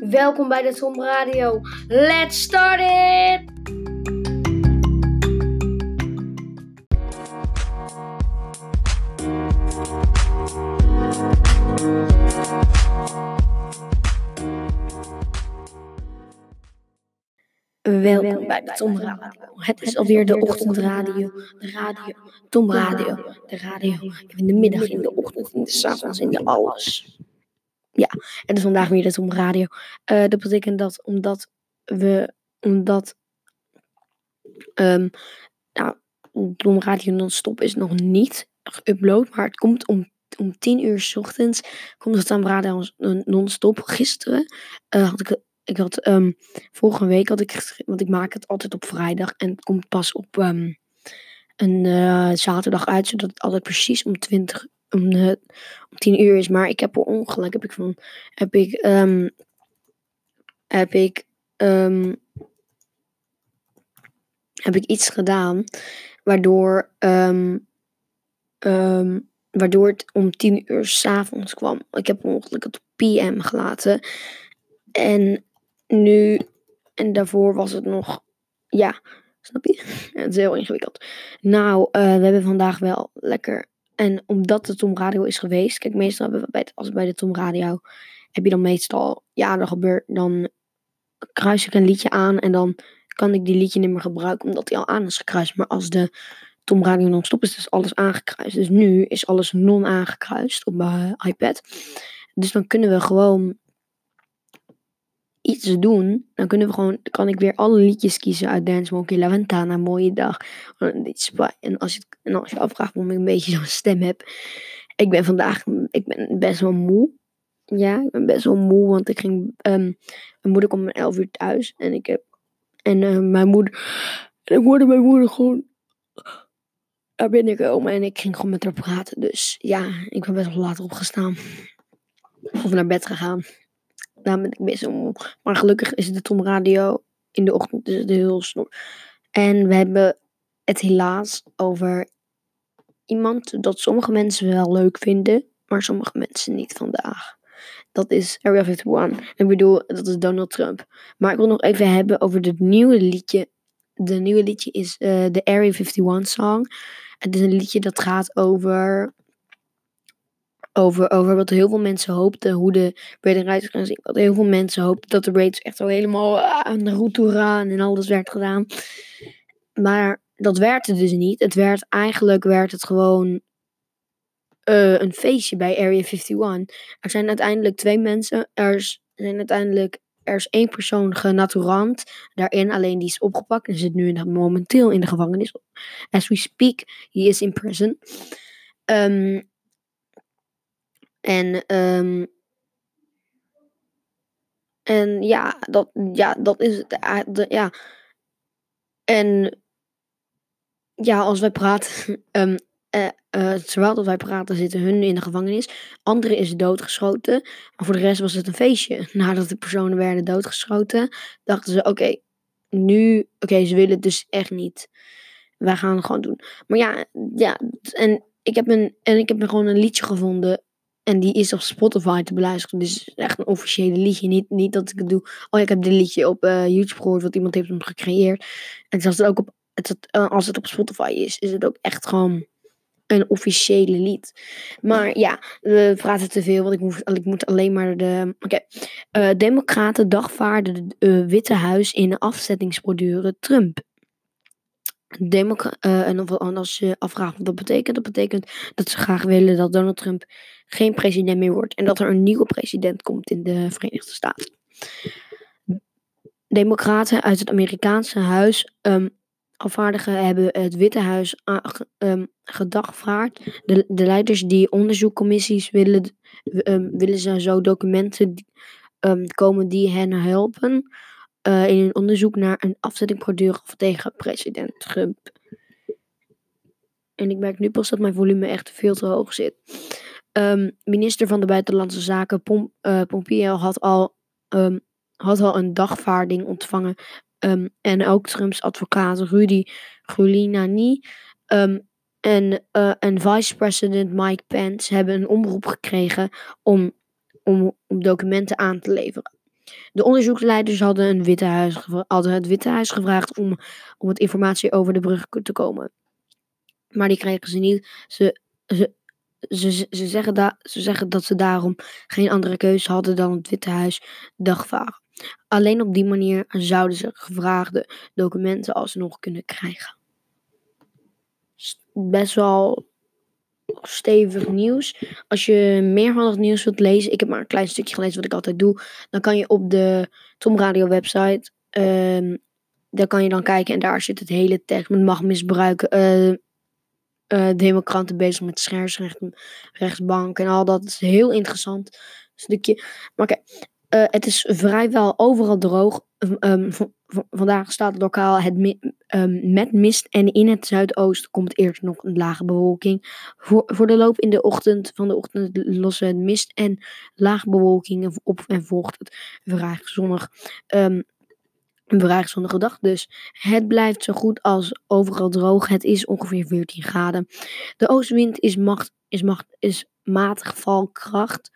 Welkom bij de Tom Radio. Let's start it! Welkom bij de Tom Radio. Het is alweer de ochtendradio. De radio. Tom Radio. De radio. In de middag, in de ochtend, in de avonds, in de alles. Ja, het is vandaag weer de Tom Radio. Dat betekent dat Tom Radio non-stop is nog niet geüpload, maar het komt om 10 uur 's ochtends komt het aan radio non-stop. Gisteren vorige week had ik geschreven, want ik maak het altijd op vrijdag en het komt pas op een zaterdag uit, zodat het altijd precies om 10 uur is. Maar ik heb per ongeluk heb ik iets gedaan waardoor het om 10 uur 's avonds kwam. Ik heb per ongeluk het op PM gelaten. En daarvoor was het nog, ja, snap je? Het is heel ingewikkeld. Nou, we hebben vandaag wel lekker, en omdat de Tom Radio is geweest, kijk, meestal hebben we bij de Tom Radio, heb je dan meestal, ja, dan kruis ik een liedje aan en dan kan ik die liedje niet meer gebruiken, omdat die al aan is gekruist. Maar als de Tom Radio non-stop is, dus alles aangekruist. Dus nu is alles non-aangekruist op mijn iPad. Dus dan kunnen we gewoon iets doen. Dan kan ik weer alle liedjes kiezen uit Dance Monkey, La Ventana, Mooie Dag. En als je afvraagt waarom ik een beetje zo'n stem heb. Ik ben best wel moe. Ja, ik ben best wel moe, want mijn moeder komt om 11 uur thuis. Mijn moeder gewoon naar binnen komen en ik ging gewoon met haar praten. Dus ja, ik ben best wel later opgestaan. Of naar bed gegaan. Daarom ben ik best wel moe. Maar gelukkig is het de Tom Radio in de ochtend, dus het is heel snor. En we hebben het helaas over iemand dat sommige mensen wel leuk vinden, maar sommige mensen niet vandaag. Dat is Area 51. Ik bedoel, dat is Donald Trump. Maar ik wil nog even hebben over het nieuwe liedje. De nieuwe liedje is de Area 51 song. Het is een liedje dat gaat over wat heel veel mensen hoopten, hoe de Raiders gaan zien. Wat heel veel mensen hoopten dat de Raiders echt al helemaal aan de route toe gaan en alles werd gedaan. Maar dat werkte dus niet. Eigenlijk werd het gewoon een feestje bij Area 51. Er zijn uiteindelijk 2 mensen. Er is 1 persoon genaturant daarin, alleen die is opgepakt en zit nu momenteel in de gevangenis. As we speak, he is in prison. Dat is het. En ja, als wij praten, terwijl dat wij praten, zitten hun in de gevangenis. Anderen is doodgeschoten. Maar voor de rest was het een feestje. Nadat de personen werden doodgeschoten, dachten ze, oké, ze willen het dus echt niet. Wij gaan het gewoon doen. Maar ja, en ik heb gewoon een liedje gevonden. En die is op Spotify te beluisteren. Dus het is echt een officiële liedje. Niet dat ik het doe. Oh ja, ik heb dit liedje op YouTube gehoord. Want iemand heeft hem gecreëerd. En als het op Spotify is het ook echt gewoon een officiële lied. Maar ja, we praten te veel. Want ik moet alleen maar Democraten dagvaarden het Witte Huis in de afzettingsprocedure Trump. En als je afvraagt wat dat betekent dat ze graag willen dat Donald Trump geen president meer wordt en dat er een nieuwe president komt in de Verenigde Staten. Democraten uit het Amerikaanse huis afvaardigen hebben het Witte Huis gedagvaard. De leiders die onderzoekcommissies willen ze zo documenten komen die hen helpen in een onderzoek naar een afzettingsprocedure tegen president Trump. En ik merk nu pas dat mijn volume echt veel te hoog zit. Minister van de Buitenlandse Zaken Pompeo had al een dagvaarding ontvangen. En ook Trumps advocaat Rudy Giuliani en vice-president Mike Pence hebben een oproep gekregen om documenten aan te leveren. De onderzoeksleiders hadden het Witte Huis gevraagd om met informatie over de brug te komen. Maar die kregen ze niet. Ze zeggen dat ze daarom geen andere keuze hadden dan het Witte Huis dagvaarden. Alleen op die manier zouden ze gevraagde documenten alsnog kunnen krijgen. Best wel stevig nieuws. Als je meer van het nieuws wilt lezen, ik heb maar een klein stukje gelezen wat ik altijd doe, dan kan je op de Tom Radio website, daar kan je dan kijken en daar zit het hele tekst met machtsmisbruiken, demonstranten bezig met rechtsbank en al dat. Het is een heel interessant stukje. Maar oké, het is vrijwel overal droog. Vandaag staat lokaal met mist en in het zuidoosten komt eerst nog een lage bewolking. Voor de loop in de ochtend lossen het mist en lage bewolking op en volgt het vrij zonnig. Een vrij zonnige dag dus. Het blijft zo goed als overal droog. Het is ongeveer 14 graden. De oostenwind is matig valkracht.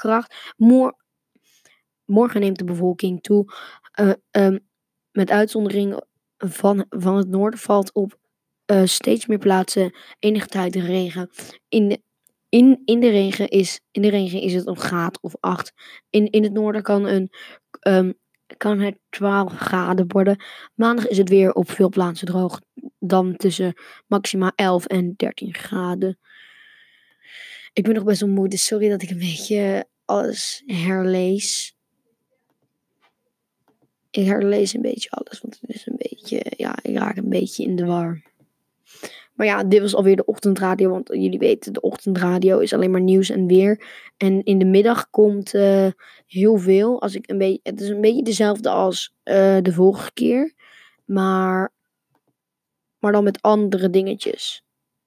Morgen neemt de bevolking toe. Met uitzondering van het noorden valt op steeds meer plaatsen enige tijd regen. In de regen is het een graad of 8. In het noorden kan het 12 graden worden. Maandag is het weer op veel plaatsen droog. Dan tussen maxima 11 en 13 graden. Ik ben nog best wel moe, dus sorry dat ik een beetje alles herlees. Ik herlees een beetje alles, want het is een beetje, ik raak een beetje in de war. Maar ja, dit was alweer de ochtendradio, want jullie weten, de ochtendradio is alleen maar nieuws en weer. En in de middag komt heel veel. Het is een beetje dezelfde als de vorige keer, maar dan met andere dingetjes.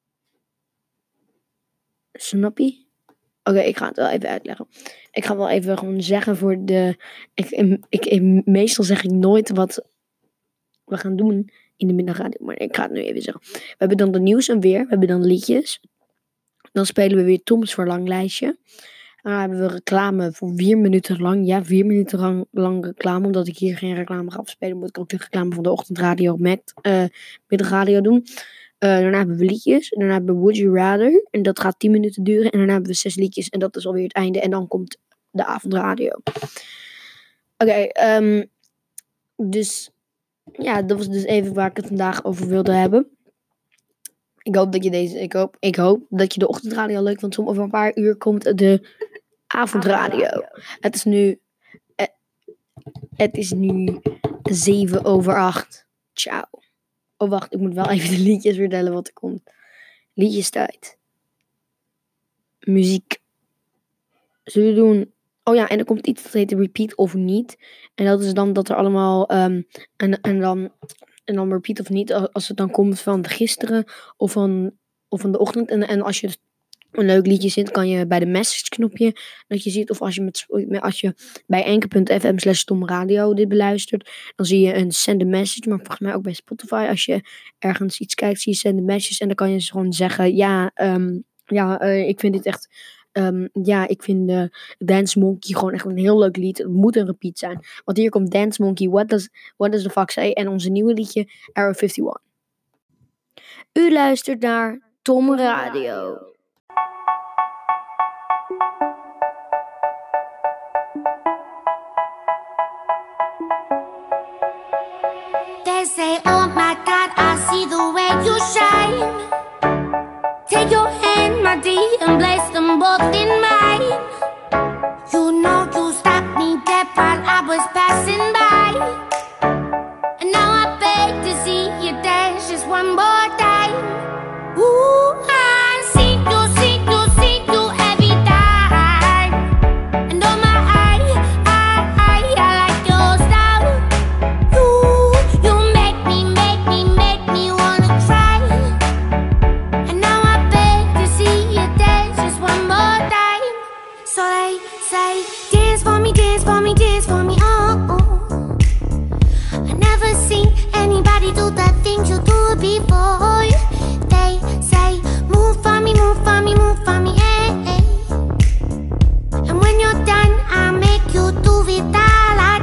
Snap je? Oké, ik ga het wel even uitleggen. Ik ga wel even gewoon zeggen voor de... Meestal zeg ik nooit wat we gaan doen in de middagradio, maar ik ga het nu even zeggen. We hebben dan de nieuws en weer. We hebben dan liedjes. Dan spelen we weer Tom's verlanglijstje. Dan hebben we reclame voor 4 minuten lang. Ja, 4 minuten lang reclame. Omdat ik hier geen reclame ga afspelen, moet ik ook de reclame van de ochtendradio met middagradio doen. Daarna hebben we liedjes. En daarna hebben we Would You Rather. En dat gaat 10 minuten duren. En daarna hebben we 6 liedjes. En dat is alweer het einde. En dan komt de avondradio. Oké, dus ja, dat was dus even waar ik het vandaag over wilde hebben. Ik hoop dat je de ochtendradio leuk vond. Over een paar uur komt de avondradio. Het is nu 7:08. Ciao. Oh, wacht, ik moet wel even de liedjes vertellen wat er komt. Liedjestijd. Muziek. Zullen we doen... Oh ja, en er komt iets dat heet repeat of niet. En dat is dan dat er allemaal... en dan repeat of niet. Als het dan komt van gisteren of van de ochtend. En als je een leuk liedje zit, kan je bij de message knopje dat je ziet. Of als je bij anchor.fm/tomradio dit beluistert, dan zie je een send a message. Maar volgens mij ook bij Spotify. Als je ergens iets kijkt, zie je send a message. En dan kan je gewoon zeggen, ik vind dit echt... ik vind Dance Monkey gewoon echt een heel leuk lied. Het moet een repeat zijn. Want hier komt Dance Monkey, What Does the Fuck Say? En onze nieuwe liedje, Area 51. U luistert naar Tom Radio. They say, oh my God, I see the way you shine. Take your hand, my dear, and place them both in mine. You know you stopped me dead while I was passing by. And now I beg to see you dance just one more time. Ooh, I see you every time. And oh my, I like your style. You make me wanna try. And now I beg to see you dance just one more time. So they say, dance for me, dance for me, dance for me, oh. I never seen anybody do the things you do before. They say, move for me, move for me, move for me, eh. And when you're done, I'll make you do it all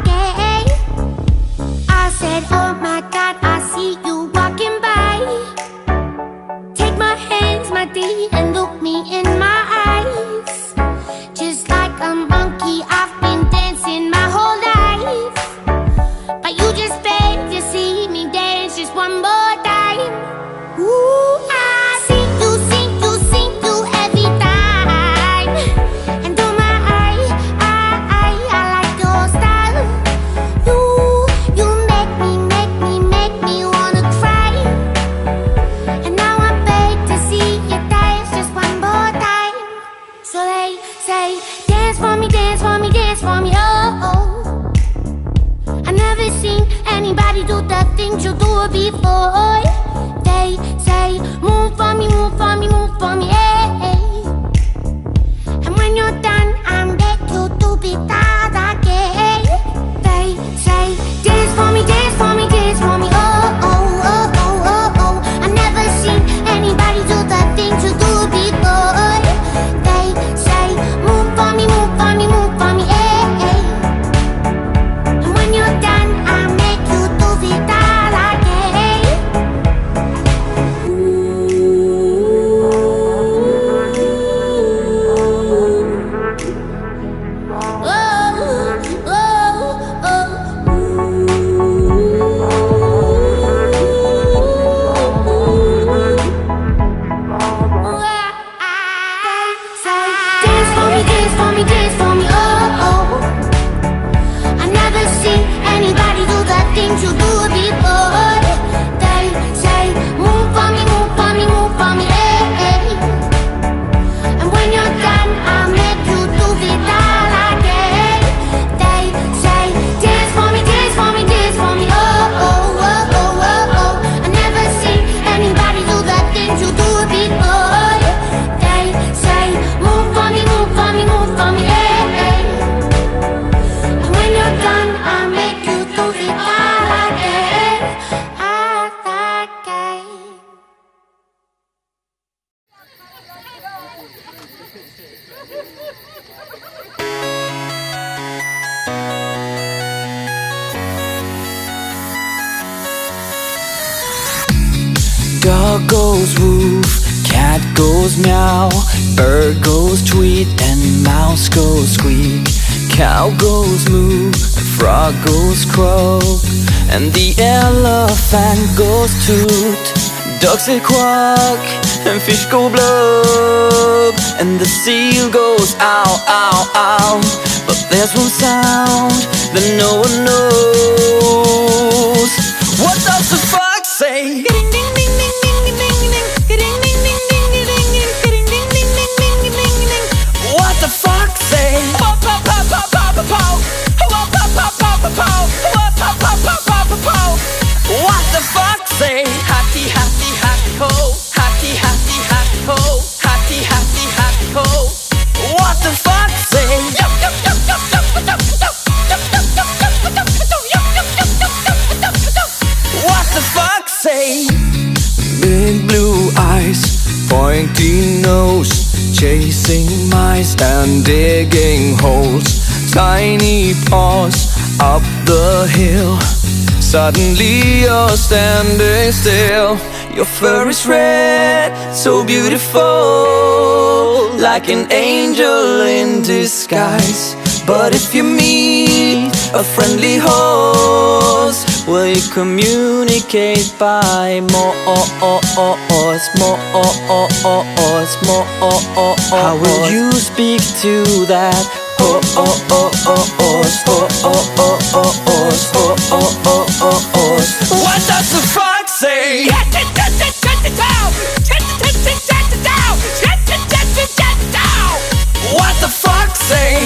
say, dance for me, dance for me, dance for me, oh, oh. I never seen anybody do the things you do before. They say, move for me, move for me, move for me, hey. And when you're done, I'm back you to be that again. They say, dance for me, dance for me, dance for me, oh, oh, oh, oh, oh, oh. I never seen anybody do the things you do before. They say, move for me, move for me, move for me, hey. And when you're done, I'll make you do it all again. Things you do before. They say, move for me, move for me, move for me, hey. And when you're done, I'll make you do it all again. They say, dance for me, dance for me, dance for me, oh, oh, oh, oh, oh, oh. I never seen anybody do the things you do before. They say, move for me, move for me, move for me, hey. And when you're done, I'll make you do it all. Dog goes woof, cat goes meow, bird goes tweet, and mouse goes squeak. Cow goes moo, frog goes croak, and the elephant goes toot. Ducks say quack, and fish go blub, and the seal goes ow, ow, ow. But there's one sound that no one knows. What does the fox say? What the fox say? What the fox say? Hatty, hatty, hatty ho, hatty, hatty, hatty ho, hatty, hatty, hatty ho. What the fox say? What the fox say? Big blue eyes, pointy nose, chasing mice and digging holes. Tiny paws up the hill. Suddenly you're standing still. Your fur is red, so beautiful, like an angel in disguise. But if you meet a friendly horse, will you communicate by more? How will you speak to that horse? What does the fox say? What the fox say?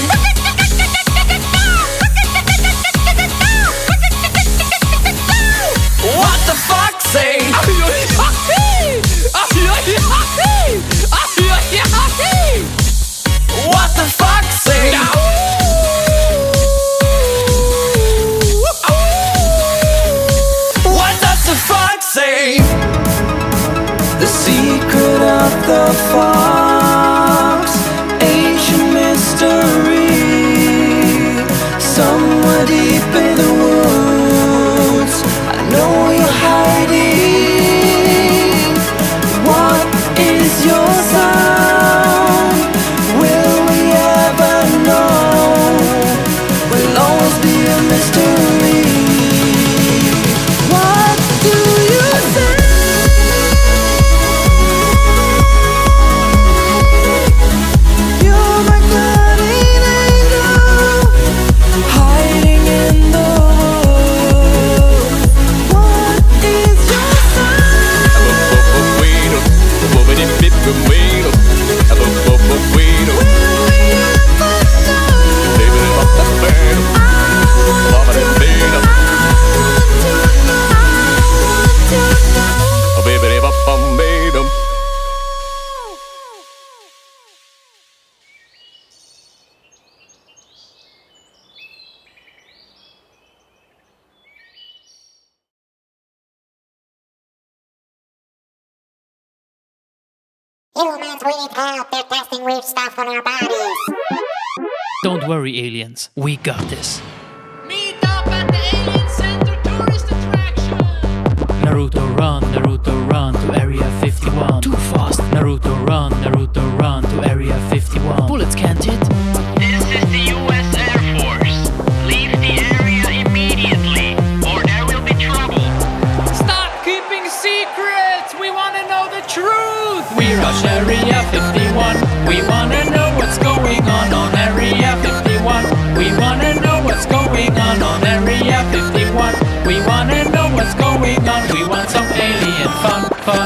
What the fox say? What the fox say? What does the fox say? The Humans, we need help. They're testing weird stuff on our bodies. Don't worry, aliens. We got this. Meet up at the Alien Center tourist attraction. Naruto run to Area 51. Too fast. Naruto run to Area 51. Bullets can't hit. This is the U.S. Air Force. Leave the area immediately, or there will be trouble. Stop keeping secrets. We want to know the truth. We rush Area 51. We wanna know what's going on Area 51. We wanna know what's going on Area 51. We wanna know what's going on. We want some alien fun.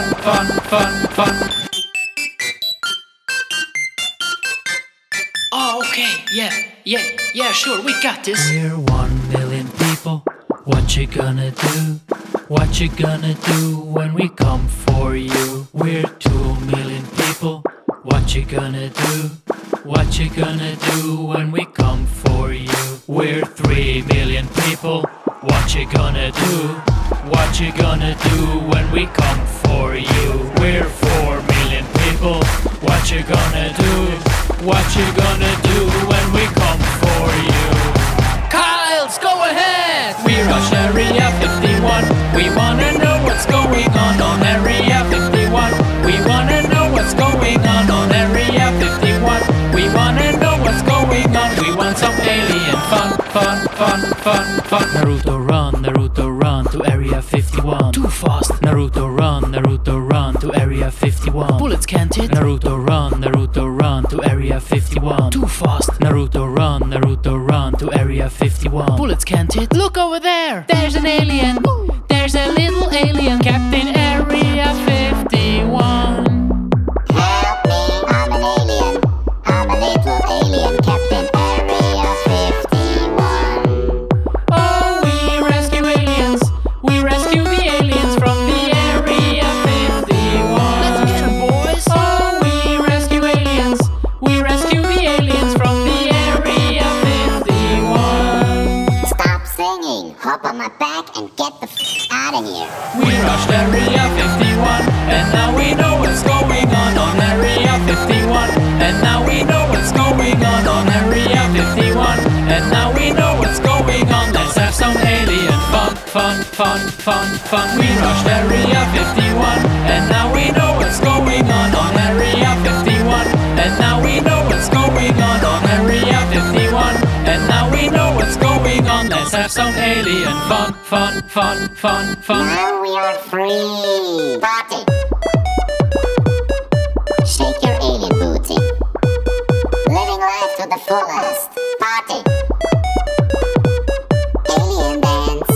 Oh, okay, yeah, sure, we got this. We're 1 million people. What you gonna do? What you gonna do when we come for you? We're 2 million people. What you gonna do? What you gonna do when we come for you? We're 3 million people. What you gonna do? What you gonna do when we come for you? We're 4 million people. What you gonna do? What you gonna do when we come for you? Kyles, go ahead! We rush Area 51. We wanna know what's going on Area 51. We wanna know what's going on Area 51. We wanna know what's going on. We want some alien fun. Naruto run to Area 51. Too fast. Naruto run to Area 51. Bullets can't hit. Naruto run to Area 51. Too fast. Naruto run to Area 51. Bullets can't hit. Look over there. There's an alien. There's a little alien. Captain Area 51. Help me, I'm an alien. I'm a little alien, Captain Area 51. Oh, we rescue aliens. We rescue the aliens from the Area 51. Let's get 'em, boys. Oh, we rescue aliens. We rescue the aliens from the Area 51. Stop singing. Hop on my back and get the out of here. We rushed Area 51, and now we know what's going on Area 51. And now we know what's going on Area 51. And now we know what's going on. Let's have some alien fun. We rushed Area 51, and now we know what's going on Area 51. And now we know what's going on Area 51. And now we know what's going on. Let's have some alien fun. Now we are free. Party. Shake your alien booty. Living life to the fullest. Party. Alien dance.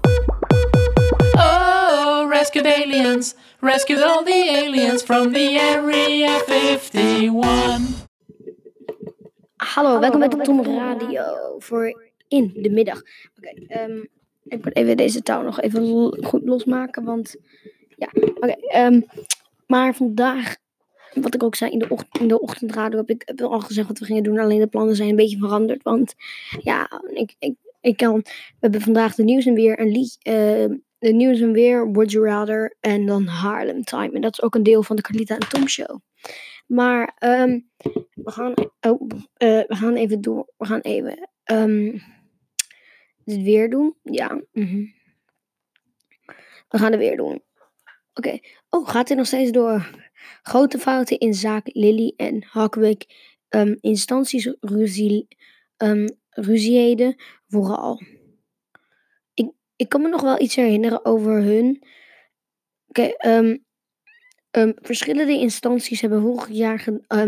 Oh, rescued aliens. Rescued all the aliens from the Area 51. Hallo, welkom bij de Tom Radio voor in de middag. Oké, ik moet even deze touw nog even goed losmaken, want ja, maar vandaag, wat ik ook zei in de ochtendradio, heb ik al gezegd wat we gingen doen, alleen de plannen zijn een beetje veranderd, want ja, we hebben vandaag de nieuws en weer een lied, de nieuws en weer, Would You Rather en dan Harlem Time, en dat is ook een deel van de Carlita en Tom show. Maar we gaan even door. We gaan even dit weer doen. Ja. We gaan het weer doen. Oké. Oh, gaat dit nog steeds door? Grote fouten in zaak Lily en Hakwijk. Instanties ruzieden vooral. Ik kan me nog wel iets herinneren over hun. Oké. Verschillende instanties hebben vorig jaar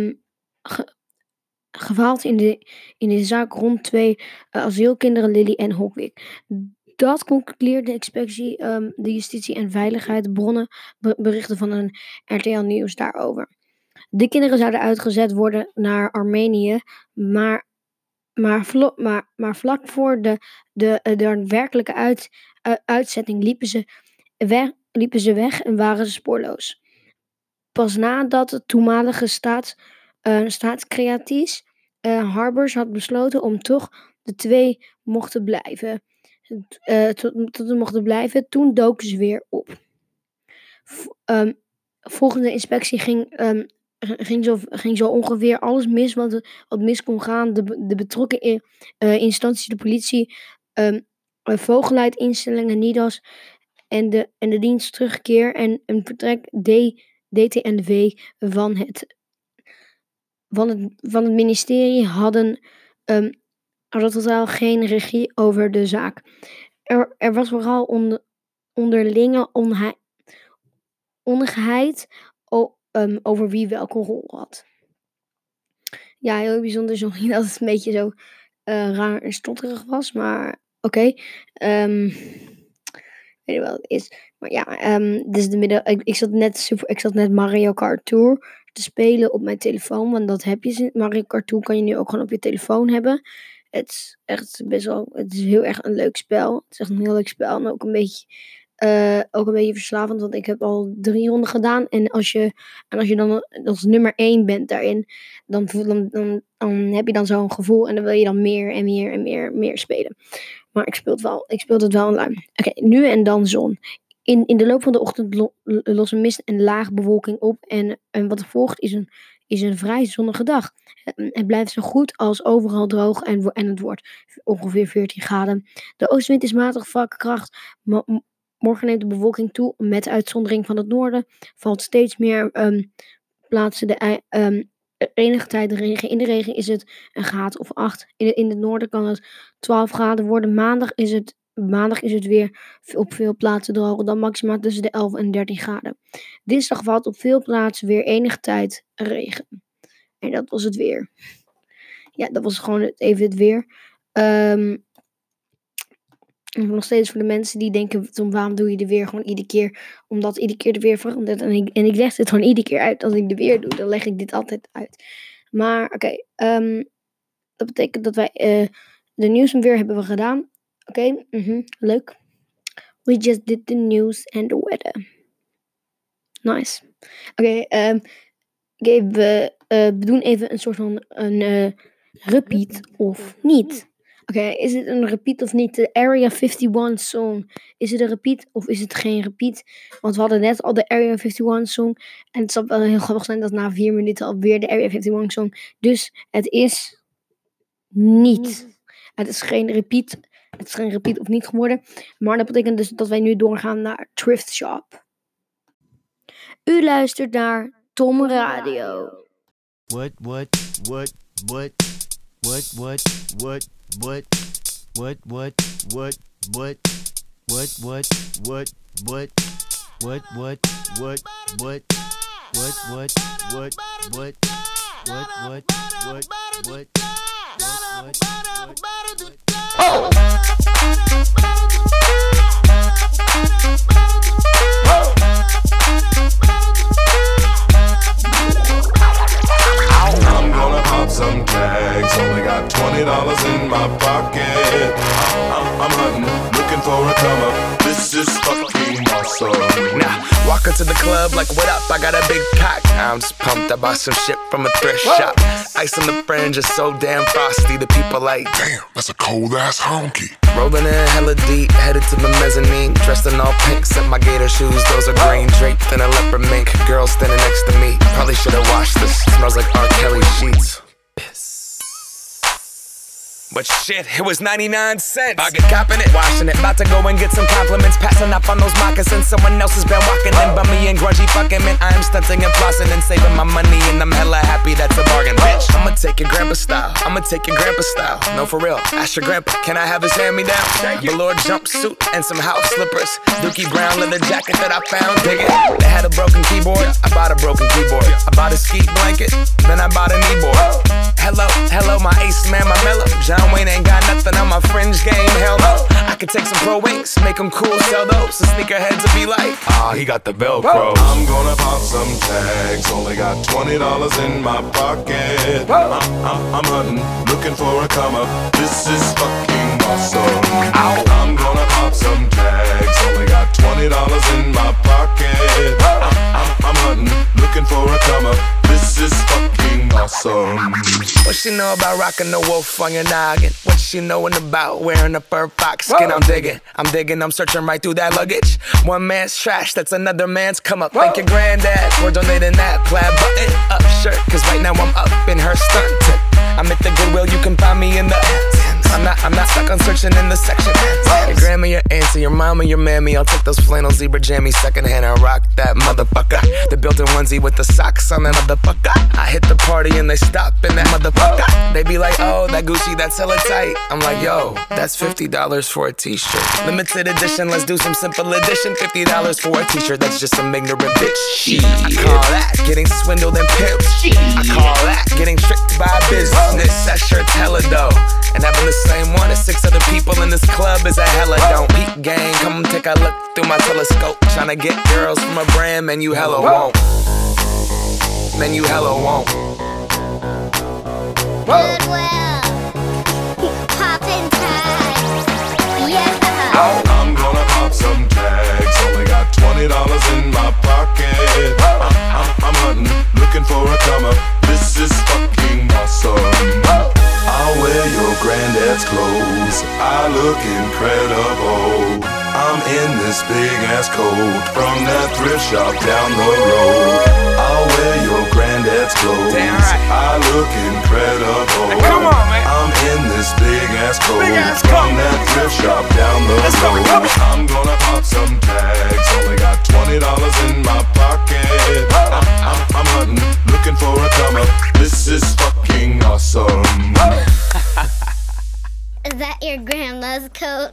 gefaald in de zaak rond 2 asielkinderen Lily en Hokwick. Dat concludeerde de inspectie, de justitie en veiligheid vlak berichten van een RTL Nieuws daarover. De kinderen zouden uitgezet worden naar Armenië, maar vlak voor de daadwerkelijke uitzetting liepen ze weg en waren ze spoorloos. Pas nadat de toenmalige staatscreaties Harbers had besloten om toch de twee mochten blijven. Toen doken ze weer op. Volgens de inspectie ging ging zo ongeveer alles mis wat mis kon gaan. De betrokken instanties, de politie, vogelleidinstellingen, NIDAS en de dienst terugkeer en een vertrek DTNV van het ministerie hadden totaal geen regie over de zaak. Er was vooral onderlinge ongeheid over wie welke rol had. Ja, heel bijzonder. Sorry dat het een beetje zo raar en stotterig was, maar oké. Weet je wat het is. Maar ja, dus ik zat net Mario Kart Tour te spelen op mijn telefoon, want dat heb je. Mario Kart Tour kan je nu ook gewoon op je telefoon hebben. Het is echt het is heel erg een leuk spel. Het is echt een heel leuk spel en ook een beetje verslavend, want ik heb al 3 ronden gedaan. En als je dan als nummer 1 bent daarin, dan heb je dan zo'n gevoel en dan wil je dan meer en meer en meer spelen. Maar ik speel het wel online. Oké, nu en dan zon. In de loop van de ochtend lossen mist en lage bewolking op en wat er volgt is een vrij zonnige dag. Het blijft zo goed als overal droog en het wordt ongeveer 14 graden. De oostenwind is matig van kracht. Morgen neemt de bewolking toe. Met uitzondering van het noorden valt steeds meer plaatsen enige tijd regen. In de regen is het een graad of 8. In het noorden kan het 12 graden worden. Maandag is het weer op veel plaatsen droog. Dan maximaal tussen de 11 en 13 graden. Dinsdag valt op veel plaatsen weer enige tijd regen. En dat was het weer. Ja, dat was gewoon even het weer. Nog steeds voor de mensen die denken, waarom doe je de weer gewoon iedere keer? Omdat iedere keer de weer verandert. En ik leg dit gewoon iedere keer uit. Als ik de weer doe, dan leg ik dit altijd uit. Maar oké, dat betekent dat wij de nieuws en weer hebben we gedaan. Oké, leuk. We just did the news and the weather. Nice. Oké, we doen even een soort van een repeat of niet. Oké, is het een repeat of niet? De Area 51 song. Is het een repeat of is het geen repeat? Want we hadden net al de Area 51 song. En het zal wel heel grappig zijn dat na 4 minuten alweer de Area 51 song. Dus het is niet. Het is geen repeat. Het is geen repeat of niet geworden. Maar dat betekent dus dat wij nu doorgaan naar Thrift Shop. U luistert naar Tom Radio. What? I'm gonna pop some tags. Only got $20 in my pocket. I'm hunting, looking for a come up. This is fucking awesome. Now, walk into the club like, what up? I got a big cock. I'm just pumped. I bought some shit from a thrift shop. Ice on the fringe is so damn frosty. The people like, Damn, that's a cold ass honky. rolling in hella deep, headed to the mezzanine. Dressed in all pink, set my gator shoes. Those are green, draped in a leopard mink. Girl standing next to me. Probably should've washed this. Smells like R. Kelly sheets. But shit, it was 99 cents. I get copping it, washing it. About to go and get some compliments. Passing up on those moccasins. Someone else has been walking in. Bummy and grungy fucking man. I am stunting and flossing and saving my money. And I'm hella happy that's a bargain, bitch. I'ma take your grandpa style. I'ma take your grandpa style. No, for real. Ask your grandpa, can I have his hand-me-down? Velour jumpsuit and some house slippers. Dookie brown leather jacket that I found. Dig it. They had a broken keyboard. I bought a broken keyboard. I bought a ski blanket. Then I bought a kneeboard. Hello, my ace man, my mellow. John Wayne ain't got nothing on my fringe game, hell no. I could take some pro wings, make them cool, sell those. The sneakerheads will be like, he got the Velcro. I'm gonna pop some tags. Only got $20 in my pocket. I'm hunting, looking for a come up. This is fucking awesome. I'm gonna pop some tags. Only got $20 in my pocket. I'm hunting, looking for a come up. This is fucking awesome. What she know about rocking the wolf on your noggin? What she knowin' about wearing a fur fox skin? I'm digging, I'm searching right through that luggage. One man's trash, that's another man's come up. Thank your granddad for donating that plaid button up shirt. Cause right now I'm up in her skirt. I'm at the Goodwill, you can find me in the I'm not stuck on searching in the section. Your grandma, your auntie, your mama, your mammy. I'll take those flannel zebra jammies secondhand and rock that motherfucker. The built-in onesie with the socks on that motherfucker. I hit the party and they stop in that motherfucker. They be like, oh, that Gucci, that's hella tight. I'm like, yo, that's $50 for a t-shirt. Limited edition, let's do some simple edition. $50 for a t-shirt, that's just some ignorant bitch. Shit. I call that getting swindled and pimped. I call that getting tricked by business. That shirt's hella dope. And having the same one as 6 other people in this club is a hella don't. Peep gang, come take a look through my telescope. Tryna get girls from a brand, man, you hella won't. Man, you hella won't. Goodwill. Poppin' tags. Yeah. I'm gonna pop some tags. Only got $20 in my pocket. I'm hunting, looking for a come up. This is fucking awesome. I'll wear your granddad's clothes. I look incredible. I'm in this big ass coat from that thrift shop down the road. I'll wear your granddad's clothes. Damn right. I look incredible. Hey, come on, man. I'm in this big ass coat ass from coat. that thrift shop down the Let's go, road. come on. I'm gonna pop some tags. Only got $20 in my pocket. I'm hunting, looking for a come up. This is fucking awesome. Is that your grandma's coat?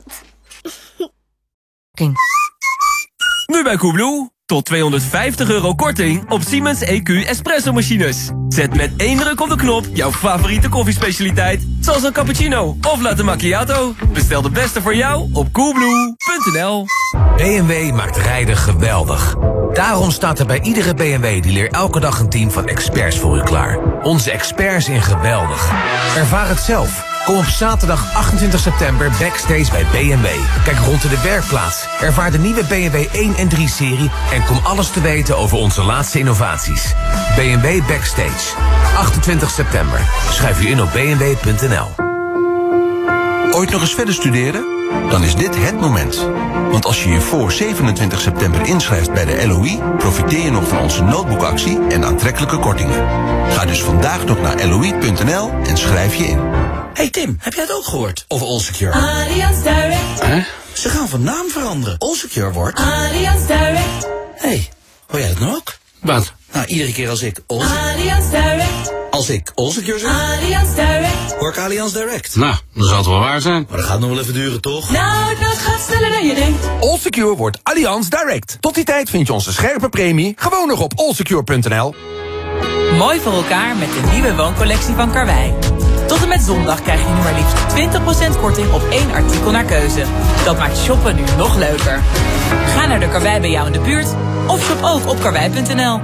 Nu bij Coolblue. Tot €250 korting op Siemens EQ Espresso machines. Zet met één druk op de knop jouw favoriete koffiespecialiteit, zoals een cappuccino of latte macchiato. Bestel de beste voor jou op coolblue.nl. BMW maakt rijden geweldig. Daarom staat er bij iedere BMW-dealer elke dag een team van experts voor u klaar. Onze experts in geweldig. Ervaar het zelf. Kom op zaterdag 28 september backstage bij BMW. Kijk rond in de werkplaats. Ervaar de nieuwe BMW 1 en 3-serie... en kom alles te weten over onze laatste innovaties. BMW Backstage. 28 september. Schrijf u in op bmw.nl. Ooit nog eens verder studeren? Dan is dit het moment. Want als je je voor 27 september inschrijft bij de LOE... profiteer je nog van onze notebookactie en aantrekkelijke kortingen. Ga dus vandaag nog naar loi.nl en schrijf je in. Hey Tim, heb jij het ook gehoord over Allsecure? Allianz Direct. Ze gaan van naam veranderen. Allsecure wordt... Allianz Direct. Hey, hoor jij dat nou ook? Wat? Nou, iedere keer als ik Allianz Direct. Als ik Allsecure zeg, Allianz Direct. hoor ik Allianz Direct. Nou, dat zal het wel waar zijn. Maar dat gaat nog wel even duren, toch? Nou, dat gaat sneller dan je denkt. Allsecure wordt Allianz Direct. Tot die tijd vind je onze scherpe premie gewoon nog op allsecure.nl. Mooi voor elkaar met de nieuwe wooncollectie van Karwei. Tot en met zondag krijg je nu maar liefst 20% korting op 1 artikel naar keuze. Dat maakt shoppen nu nog leuker. Ga naar de Karwei bij jou in de buurt of shop ook op karwei.nl.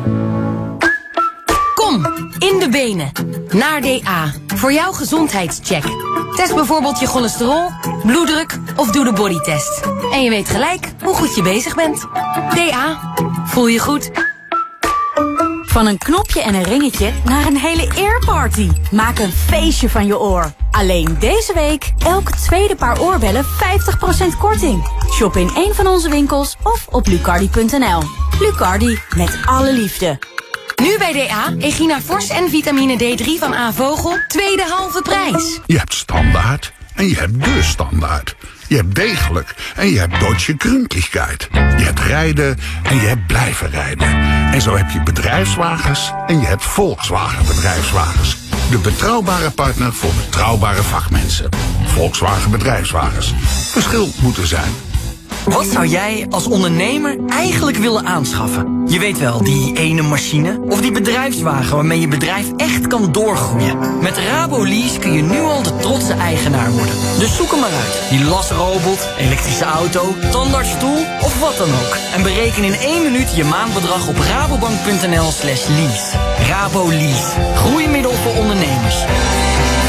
Kom, in de benen. Naar DA. Voor jouw gezondheidscheck. Test bijvoorbeeld je cholesterol, bloeddruk of doe de bodytest. En je weet gelijk hoe goed je bezig bent. DA. Voel je goed. Van een knopje en een ringetje naar een hele earparty. Maak een feestje van je oor. Alleen deze week elk tweede paar oorbellen 50% korting. Shop in een van onze winkels of op lucardi.nl. Lucardi, met alle liefde. Nu bij DA, Egina Fors en vitamine D3 van A-Vogel, tweede halve prijs. Je hebt standaard en je hebt de standaard. Je hebt degelijk en je hebt Deutsche Gründlichkeit. Je hebt rijden en je hebt blijven rijden. En zo heb je bedrijfswagens en je hebt Volkswagen bedrijfswagens. De betrouwbare partner voor betrouwbare vakmensen. Volkswagen bedrijfswagens. Verschil moet er zijn. Wat zou jij als ondernemer eigenlijk willen aanschaffen? Je weet wel, die ene machine of die bedrijfswagen waarmee je bedrijf echt kan doorgroeien. Met Rabolease kun je nu al de trotse eigenaar worden. Dus zoek hem maar uit. Die lasrobot, elektrische auto, tandartsstoel of wat dan ook. En bereken in 1 minuut je maandbedrag op rabobank.nl/lease. Rabolease. Groeimiddel voor ondernemers.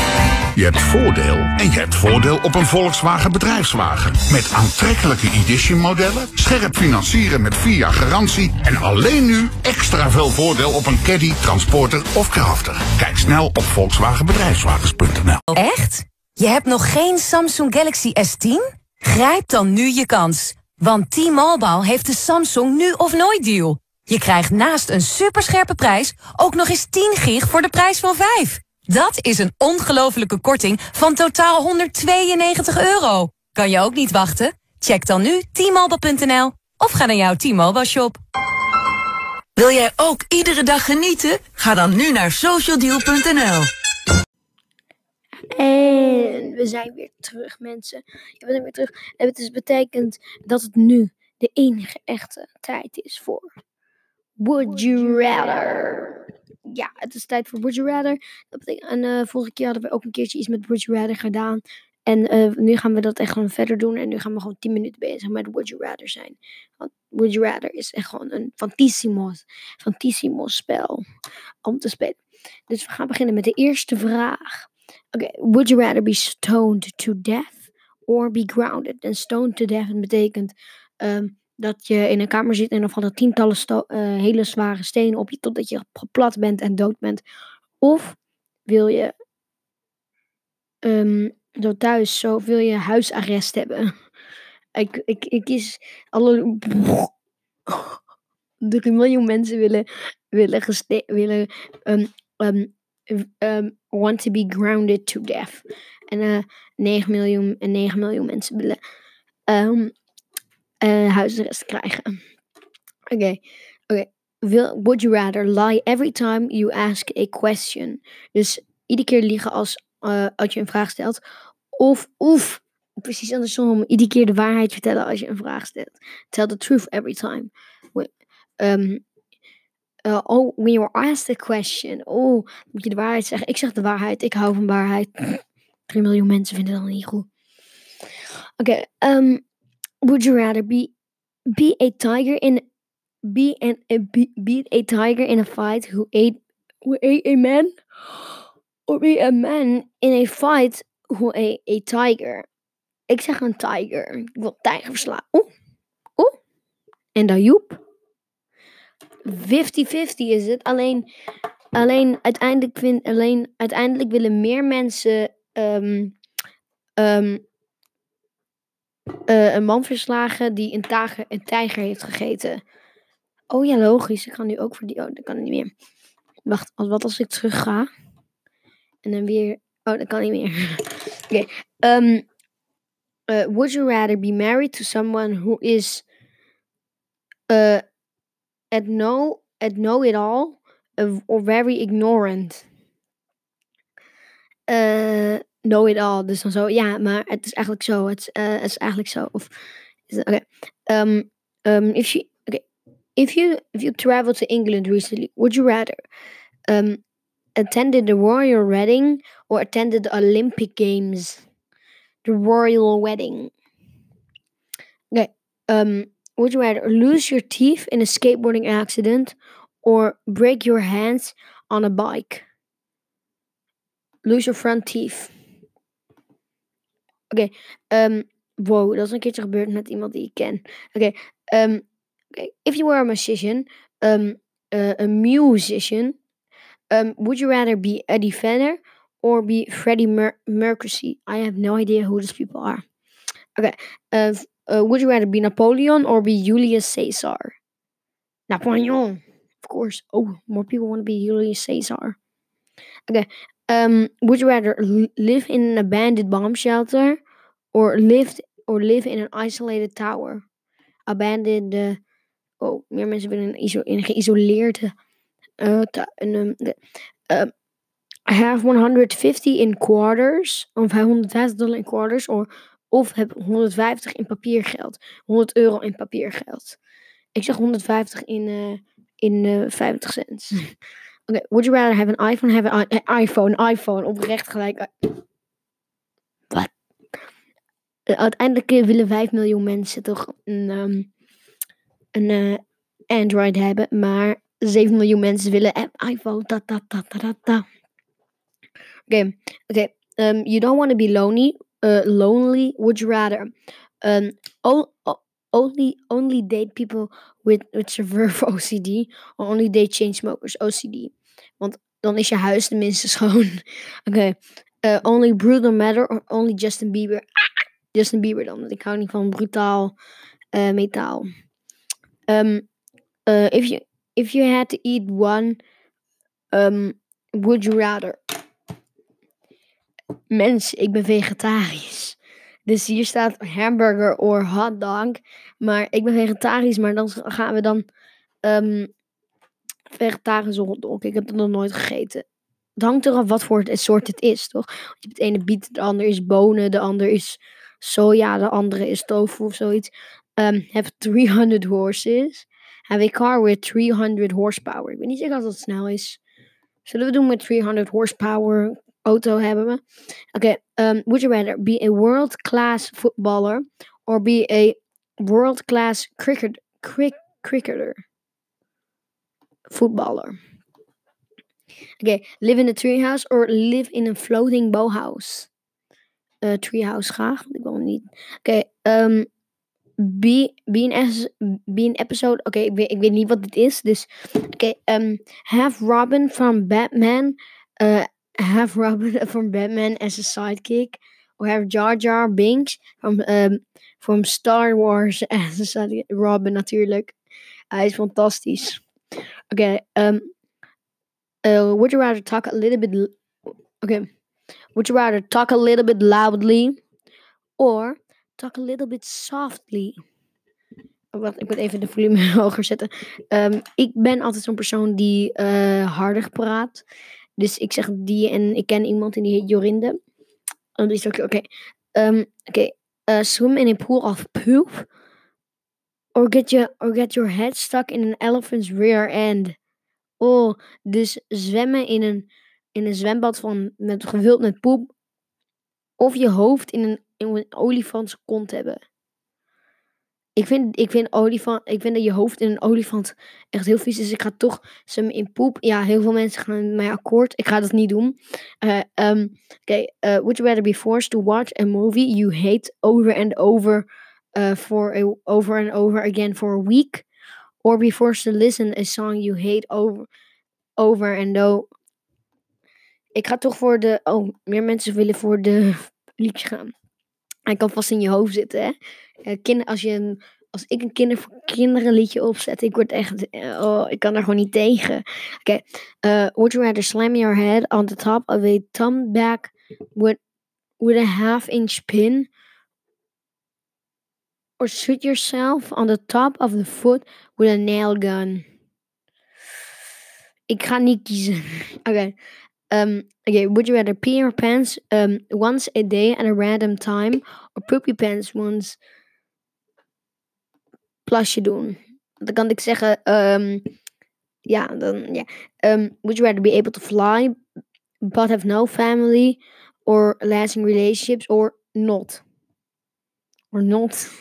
Je hebt voordeel en je hebt voordeel op een Volkswagen bedrijfswagen. Met aantrekkelijke Edition-modellen, scherp financieren met 4 jaar garantie... en alleen nu extra veel voordeel op een Caddy, Transporter of Crafter. Kijk snel op volkswagenbedrijfswagens.nl. Echt? Je hebt nog geen Samsung Galaxy S10? Grijp dan nu je kans. Want T-Mobile heeft de Samsung nu of nooit deal. Je krijgt naast een superscherpe prijs ook nog eens 10 gig voor de prijs van 5. Dat is een ongelofelijke korting van totaal €192. Kan je ook niet wachten? Check dan nu T-Mobile.nl of ga naar jouw T-Mobile shop. Wil jij ook iedere dag genieten? Ga dan nu naar socialdeal.nl. En we zijn weer terug, mensen. Ja, we zijn weer terug. En het dus betekent dat het nu de enige echte tijd is voor Would You Rather. Ja, het is tijd voor Would You Rather. Dat betekent, vorige keer hadden we ook een keertje iets met Would You Rather gedaan. En nu gaan we dat echt gewoon verder doen. En nu gaan we gewoon 10 minuten bezig met Would You Rather zijn. Want Would You Rather is echt gewoon een fantissimo spel om te spelen. Dus we gaan beginnen met de eerste vraag. Oké, would you rather be stoned to death or be grounded? En stoned to death betekent dat je in een kamer zit en dan vallen tientallen hele zware stenen op je totdat je geplat bent en dood bent. Of wil je zo thuis, wil je huisarrest hebben? Ik kies alle 3 miljoen mensen willen want to be grounded to death. En 9 miljoen mensen willen huisarrest krijgen. Oké. Would you rather lie every time you ask a question? Dus iedere keer liegen als je een vraag stelt. Of precies andersom, iedere keer de waarheid vertellen als je een vraag stelt. Tell the truth every time. When you're asked a question. Moet je de waarheid zeggen? Ik zeg de waarheid. Ik hou van waarheid. 3 miljoen mensen vinden dat niet goed. Oké. Would you rather be a tiger in a fight who ate a man? Or be a man in a fight who ate a tiger? Ik zeg een tiger. Ik wil tijger verslaan. En dan Joep. 50-50 is het. Alleen uiteindelijk willen meer mensen een man verslagen die een tijger heeft gegeten. Oh ja, logisch. Ik ga nu ook voor die... dat kan niet meer. Wacht, wat als ik terug ga? En dan weer... dat kan niet meer. Oké. Would you rather be married to someone who is... at know-it-all or very ignorant? Know-it-all. Dus dan zo, ja, maar het is eigenlijk zo. Het is eigenlijk zo. Oké. If you travel to England recently, would you rather attended the royal wedding or attended the Olympic Games? The royal wedding. Okay. Would you rather lose your teeth in a skateboarding accident or break your hands on a bike? Lose your front teeth. Oké. Wow, dat is een keertje gebeurd met iemand die ik ken. Oké. If you were a musician, would you rather be Eddie Vedder or be Freddie Mercury? I have no idea who these people are. Okay. Would you rather be Napoleon or be Julius Caesar? Napoleon, of course. Oh, more people want to be Julius Caesar. Okay. Would you rather live in an abandoned bomb shelter or live in an isolated tower? Abandoned. Meer mensen willen in een geïsoleerde. I have 150 in quarters. Of $150 in quarters. Of heb 150 in papiergeld. €100 in papiergeld. Ik zeg 150 in 50 cent. Okay, would you rather have an iPhone? Have an iPhone. Oprecht gelijk. Wat? Uiteindelijk willen 5 miljoen mensen toch een Android hebben. Maar 7 miljoen mensen willen iPhone. Oké. You don't want to be lonely. Would you rather only date people with severe OCD or only date chain smokers? OCD. Want dan is je huis tenminste schoon. Oké. Only brutal matter or only Justin Bieber? Justin Bieber dan, want ik hou niet van brutaal metaal. If you had to eat one, would you rather? Mensen, ik ben vegetarisch. Dus hier staat hamburger of hotdog. Maar ik ben vegetarisch, maar dan gaan we dan vegetarische hotdog. Ik heb dat nog nooit gegeten. Het hangt eraf wat voor het soort het is, toch? Want je hebt het ene biet, de ander is bonen, de ander is soja, de andere is tofu of zoiets. Have 300 horses. Have a car with 300 horsepower. Ik weet niet zeker of dat snel is. Zullen we doen met 300 horsepower auto hebben we? Oké, would you rather be a world-class footballer or be a world-class cricketer? Voetballer. Oké, live in a treehouse or live in a floating bowhouse? Treehouse graag, want ik wil niet. Oké, be an episode. Oké, ik weet niet wat dit is, dus. Oké, have Robin from Batman. Have Robin from Batman as a sidekick, or have Jar Jar Binks from Star Wars as a sidekick. Robin natuurlijk, hij is fantastisch. Oké, would you rather talk a little bit? Would you rather talk a little bit loudly or talk a little bit softly? Wacht, ik moet even de volume hoger zetten. Ik ben altijd zo'n persoon die harder praat. Dus ik zeg die en ik ken iemand en die heet Jorinde. Dus oké. Swim in a pool of poop. Or get your head stuck in an elephant's rear end. Oh, dus zwemmen in een zwembad gevuld met poep. Of je hoofd in een olifants kont hebben. Ik vind dat je hoofd in een olifant echt heel vies is. Dus ik ga toch zwemmen in poep. Ja, heel veel mensen gaan met mij akkoord. Ik ga dat niet doen. Would you rather be forced to watch a movie you hate over and over over and over again for a week? Or be forced to listen a song you hate over and over? Ik ga toch voor de... Oh, meer mensen willen voor de liedjes gaan. Hij kan vast in je hoofd zitten, hè. Als ik een kinderenliedje opzet, ik word echt... ik kan er gewoon niet tegen. Oké. Would you rather slam your head on the top of a thumb bag with a half-inch pin? Or shoot yourself on the top of the foot with a nail gun? Ik ga niet kiezen. Oké. Would you rather pee your pants once a day at a random time or poop your pants once? Plasje doen. Dan kan ik zeggen, would you rather be able to fly but have no family or lasting relationships or not? Or not.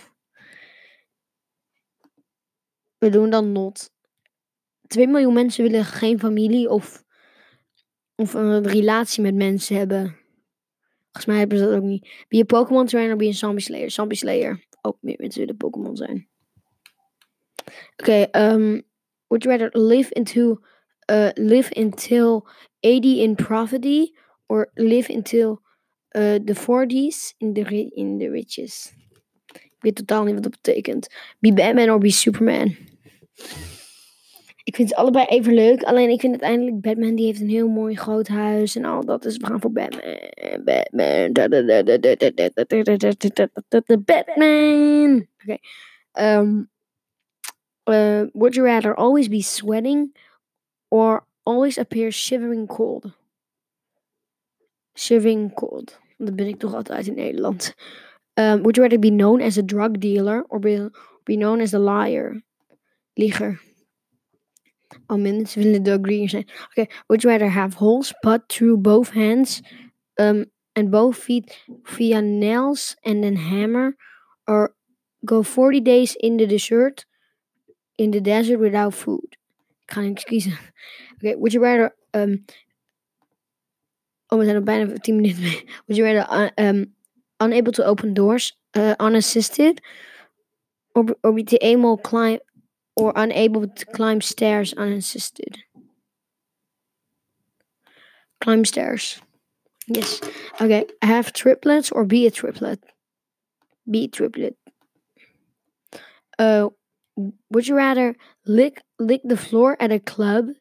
We doen dan not. 2 miljoen mensen willen geen familie of een relatie met mensen hebben. Volgens mij hebben ze dat ook niet. Be a Pokémon trainer, be a Zombie Slayer. Zombie Slayer. Ook meer mensen willen Pokémon zijn. Oké, would you rather live until 80 in poverty or live until the 40s in the riches? Ik weet totaal niet wat dat betekent. Be Batman or be Superman? Ik vind ze allebei even leuk. Alleen ik vind uiteindelijk Batman die heeft een heel mooi groot huis en al dat. Dus we gaan voor Batman. Batman. Oké. Would you rather always be sweating or always appear shivering cold? Shivering cold. Dat ben ik toch altijd in Nederland. Would you rather be known as a drug dealer or be known as a liar? Lieger. Oh, mensen willen de agree zijn. Okay. Would you rather have holes put through both hands and both feet via nails and then hammer, or go 40 days in the desert without food? Ik ga niks kiezen. Okay. Would you rather Oh, we zijn nog bijna 10 minuten mee. Would you rather unable to open doors, unassisted, or be unable to climb stairs unassisted? Climb stairs. Yes. Okay. Have triplets or be a triplet? Be a triplet. Would you rather lick the floor at a club?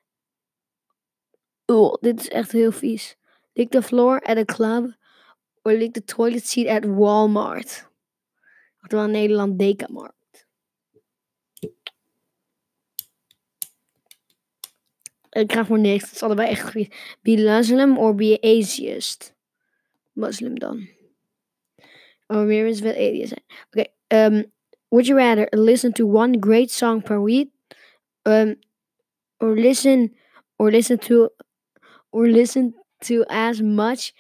Oh, dit is echt heel vies. Lick the floor at a club or lick the toilet seat at Walmart? Oftewel in Nederland Dekamarkt. Ik krijg voor niks. Het is allebei echt goed. Be Muslim or be atheist? Muslim dan. Oh, meer is wel atheist zijn. Oké. Would you rather listen to one great song per week? Or listen to as much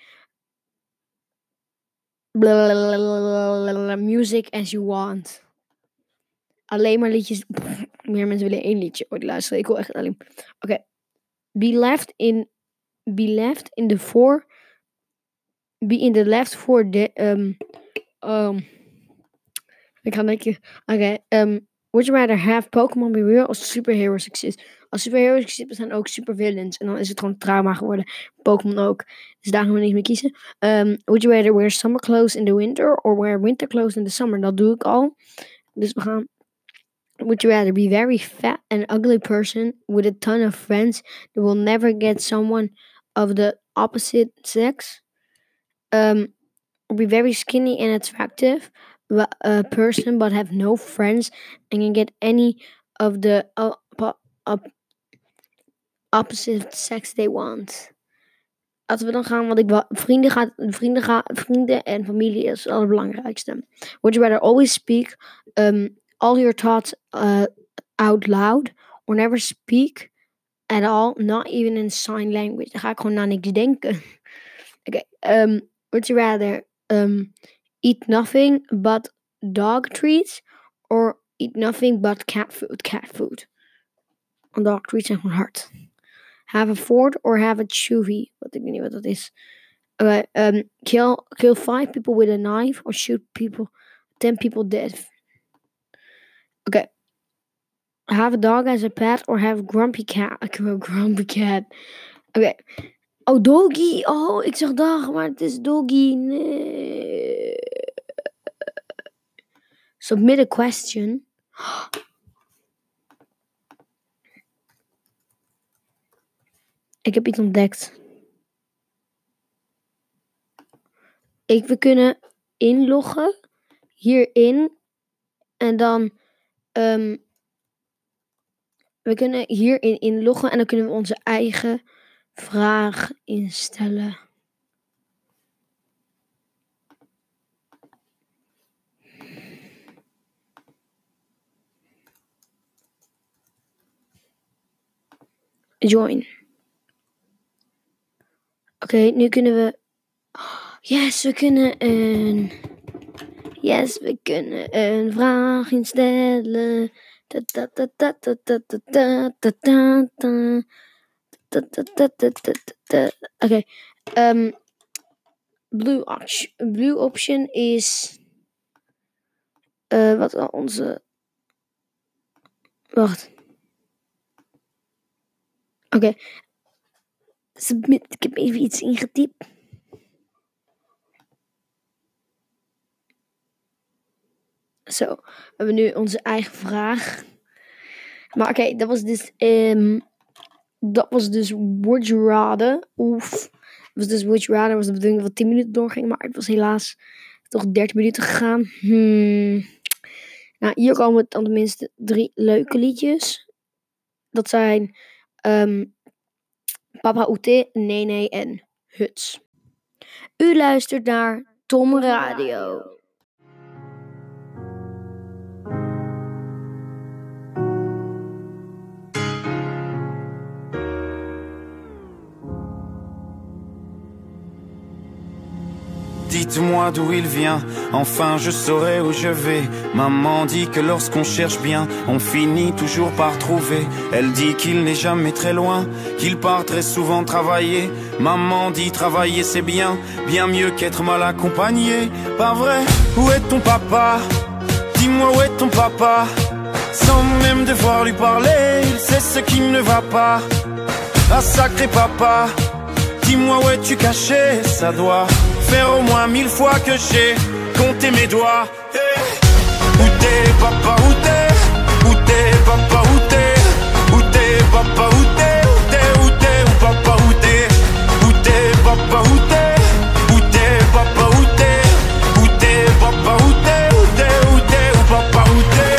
music as you want. Alleen maar liedjes. Meer mensen willen 1 liedje ooit luisteren. Ik wil echt alleen. Oké. Be in the left for the ik ga denken. Oké. Would you rather have Pokémon be real or superheroes exist? Als superheroes existen zijn ook supervillains. En dan is het gewoon trauma geworden. Pokémon ook. Dus daar gaan we niet meer kiezen. Would you rather wear summer clothes in the winter or wear winter clothes in the summer? Dat doe ik al. Dus we gaan. Would you rather be very fat and ugly person with a ton of friends that will never get someone of the opposite sex? Or be very skinny and attractive person but have no friends and can get any of the opposite sex they want. Laten we dan gaan, want vrienden en familie is het allerbelangrijkste. Would you rather always speak all your thoughts out loud or never speak at all, not even in sign language? Dan ga ik gewoon naar niks denken. Oké. Would you rather eat nothing but dog treats or eat nothing but cat food? Want dog treats zijn gewoon hard. Have a fort or have a chuvy? Wat ik weet niet wat dat is. Kill 5 people with a knife or shoot 10 people dead. Okay. Have a dog as a pet or have a grumpy cat. Okay. Oh, doggy. Oh, ik zeg dag, maar het is doggy. Nee. Submit a question. Ik heb iets ontdekt. We kunnen inloggen hierin en dan we kunnen hierin inloggen en dan kunnen we onze eigen vraag instellen. Join. Oké, nu kunnen we. Yes, we kunnen een vraag instellen. Oké. Blue option is. Wat al onze. Wacht. Oké. Submit. Ik heb even iets ingetypt. Zo, we hebben nu onze eigen vraag. Maar oké, dat was dus Would You Rather. Oef. Dat was dus Would You Rather. Was de bedoeling dat we 10 minuten doorgingen. Maar het was helaas toch 13 minuten gegaan. Nou, hier komen dan tenminste 3 leuke liedjes. Dat zijn Papa Oete, Nene en Huts. U luistert naar Tom Radio. dites-moi d'où il vient, enfin je saurai où je vais. Maman dit que lorsqu'on cherche bien, on finit toujours par trouver. Elle dit qu'il n'est jamais très loin, qu'il part très souvent travailler. Maman dit travailler c'est bien, bien mieux qu'être mal accompagné. Pas vrai? Où est ton papa? Dis-moi où est ton papa? Sans même devoir lui parler, il sait ce qui ne va pas. Ah sacré papa, dis-moi où es-tu caché? Ça doit faire au moins 1000 fois que j'ai compté mes doigts. Hey. Où t'es papa, où t'es? Où t'es papa, où t'es? Où t'es papa, où t'es? Où t'es, où t'es, où papa, où t'es? Où t'es papa, où t'es? Où t'es papa, où t'es? Où t'es papa, où t'es? Où t'es, où t'es, où papa, où t'es?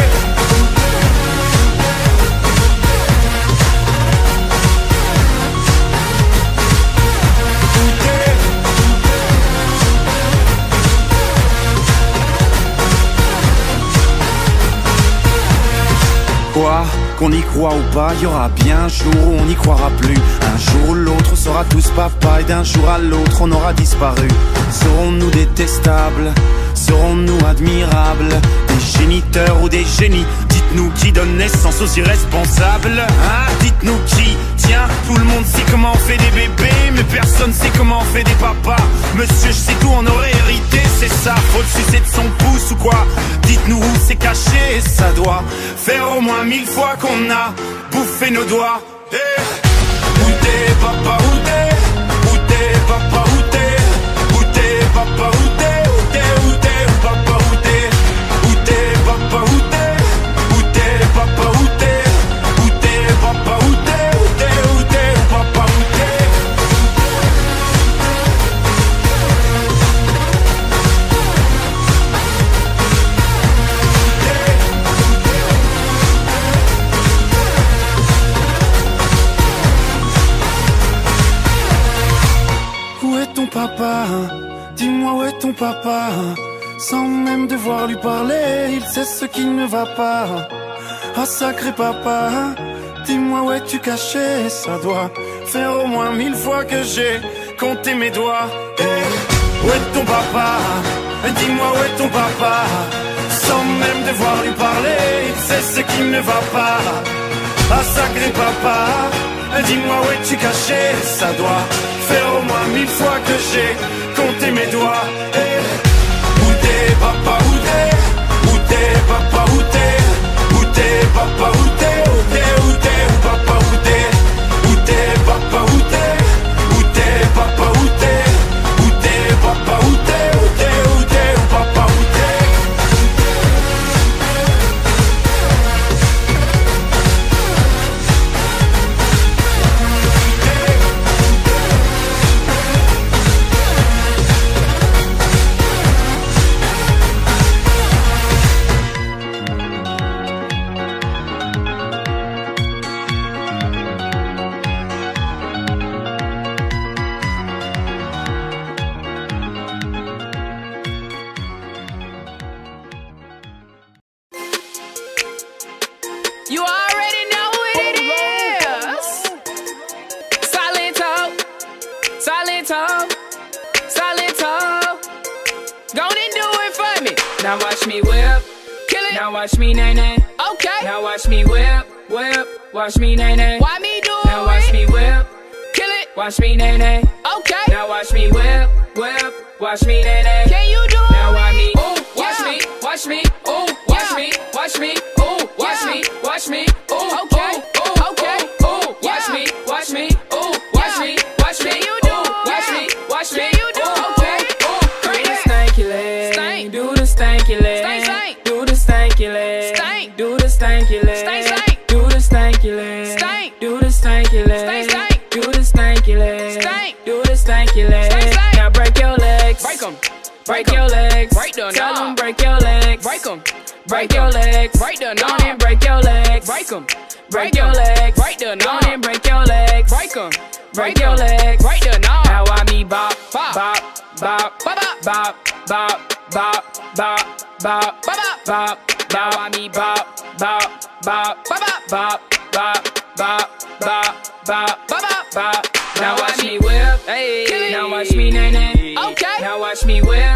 Quoi, qu'on y croit ou pas, y aura bien un jour où on n'y croira plus. Un jour ou l'autre on sera tous papa et d'un jour à l'autre on aura disparu. Serons-nous détestables? Serons-nous admirables? Des géniteurs ou des génies? Dites-nous qui donne naissance aux irresponsables, hein? Dites-nous qui? Tiens, tout le monde sait comment on fait des bébés, mais personne sait comment on fait des papas. Monsieur, je sais tout, on aurait hérité, c'est ça. Faut le sucer de son pouce ou quoi? Dites-nous où c'est caché, ça doit faire au moins 1000 fois qu'on a bouffé nos doigts. Hey. Où t'es papa, où t'es? Où t'es papa, où t'es? Où t'es papa, où t'es? Où t'es, où t'es, où papa, où t'es? Où t'es papa, où t'es? Où t'es papa, où t'es? Où t'es papa, où t'es? Où t'es, où t'es, où papa, où t'es? Où est ton papa? Dis-moi où est ton papa? Sans même devoir lui parler, il sait ce qui ne va pas. Ah sacré papa, dis-moi où es-tu caché? Ça doit faire au moins 1000 fois que j'ai compté mes doigts. Hey. Où est ton papa? Dis-moi où est ton papa? Sans même devoir lui parler, il sait ce qui ne va pas. Ah sacré papa, dis-moi où es-tu caché? Ça doit faire au moins 1000 fois que j'ai compté mes doigts. Hey. Où t'es papa, où t'es? Où t'es papa, où t'es? Où t'es papa, où t'es? Où t'es, où t'es, où papa, où t'es? Où t'es papa, où t'es? Où t'es papa, où t'es? Où t'es papa, où t'es? Où t'es, où t'es, où papa, où t'es? You already know what it is. Silento, Silento, Silento. Go and do it for me. Now watch me whip, kill it. Now watch me nay nay. Okay. Now watch me whip, whip. Watch me nay nay. Why me do it? Now watch me whip, kill it. Watch me nay nay. Okay. Now watch me whip, whip. Watch me nay nay. Can you do it? Now watch me. Ooh, watch me, watch me. Ooh, watch me, watch me. Ooh, watch me, watch me. Ooh, okay, ooh, okay. Ooh, watch me, watch me. Ooh, watch me, watch me. You do it. Watch me, watch me. You do it. Okay. Ooh, do the stanky leg. Stank. Do the stanky leg. Stank, stank. Do the stanky leg. Stank. Do the stanky leg. Stank, stank. Do the stanky leg. Stank. Do the stanky leg. Stank, stank. Do the stanky leg. Stank. Do the stanky leg. Stank, stank. Now break your legs. Break 'em. Break your legs. Break them. Tell them break your legs. Break 'em. Break your legs. Break the knob. And break your legs. Break 'em. Break your legs. Break the knob. And break your legs. Break 'em. Break your legs. Break the knob. Now I me bop, bop, bop, bop, bop, bop, bop, bop, bop, bop, bop, bop. Now I me bop, bop, bop, bop, bop, bop, bop, bop, bop, bop, bop. Now watch me whip. Hey. Now watch me nay nay. Okay. Now watch me whip.